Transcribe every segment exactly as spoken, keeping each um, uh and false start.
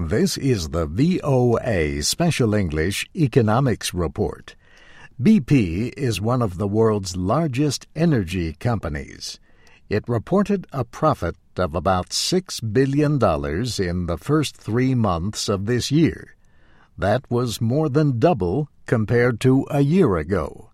This is the V O A Special English Economics Report. B P is one of the world's largest energy companies. It reported a profit of about six billion dollars in the first three months of this year. That was more than double compared to a year ago.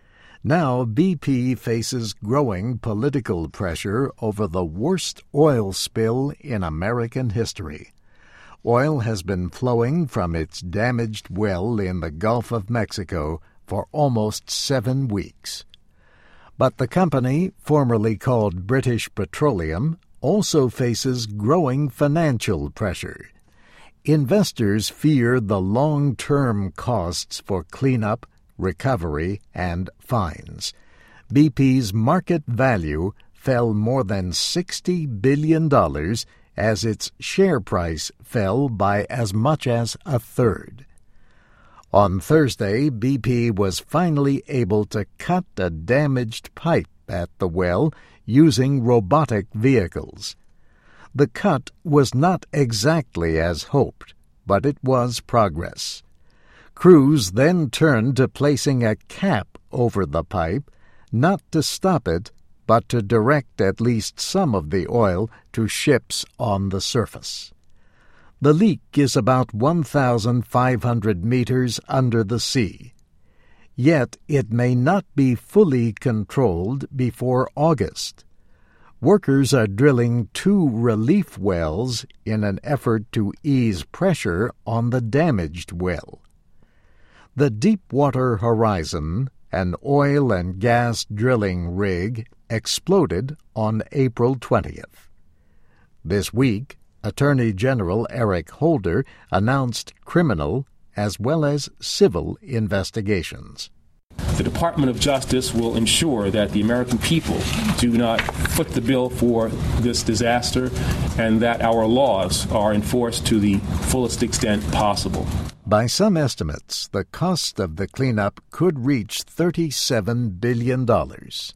Now B P faces growing political pressure over the worst oil spill in American history. Oil has been flowing from its damaged well in the Gulf of Mexico for almost seven weeks. But the company, formerly called British Petroleum, also faces growing financial pressure. Investors fear the long-term costs for cleanup, recovery, and fines. B P's market value fell more than sixty billion dollars as its share price fell by as much as a third. On Thursday, B P was finally able to cut a damaged pipe at the well using robotic vehicles. The cut was not exactly as hoped, but it was progress. Crews then turned to placing a cap over the pipe, not to stop it, but to direct at least some of the oil to ships on the surface. The leak is about one thousand five hundred meters under the sea. Yet it may not be fully controlled before August. Workers are drilling two relief wells in an effort to ease pressure on the damaged well. The Deepwater Horizon, an oil and gas drilling rig, exploded on April twentieth. This week, Attorney General Eric Holder announced criminal as well as civil investigations. The Department of Justice will ensure that the American people do not foot the bill for this disaster and that our laws are enforced to the fullest extent possible. By some estimates, the cost of the cleanup could reach thirty-seven billion dollars.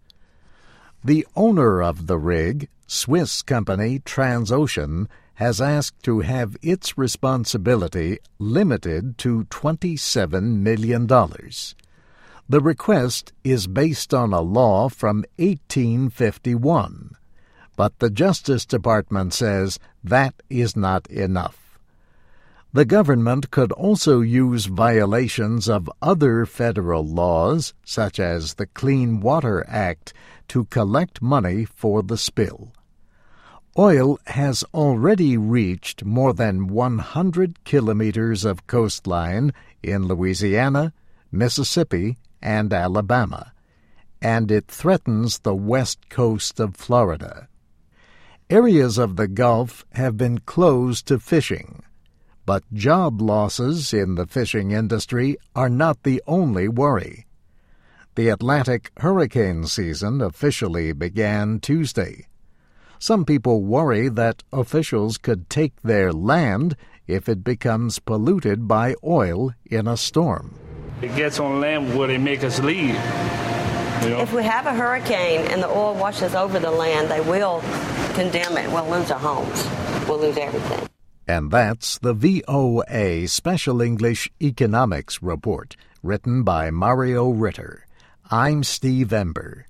The owner of the rig, Swiss company Transocean, has asked to have its responsibility limited to twenty-seven million dollars. The request is based on a law from eighteen fifty-one, but the Justice Department says that is not enough. The government could also use violations of other federal laws, such as the Clean Water Act, to collect money for the spill. Oil has already reached more than one hundred kilometers of coastline in Louisiana, Mississippi, and Alabama, and it threatens the west coast of Florida. Areas of the Gulf have been closed to fishing, but job losses in the fishing industry are not the only worry. The Atlantic hurricane season officially began Tuesday. Some people worry that officials could take their land if it becomes polluted by oil in a storm. It gets on land where they make us leave. You know? If we have a hurricane and the oil washes over the land, they will condemn it. We'll lose our homes. We'll lose everything. And that's the V O A Special English Economics Report, written by Mario Ritter. I'm Steve Ember.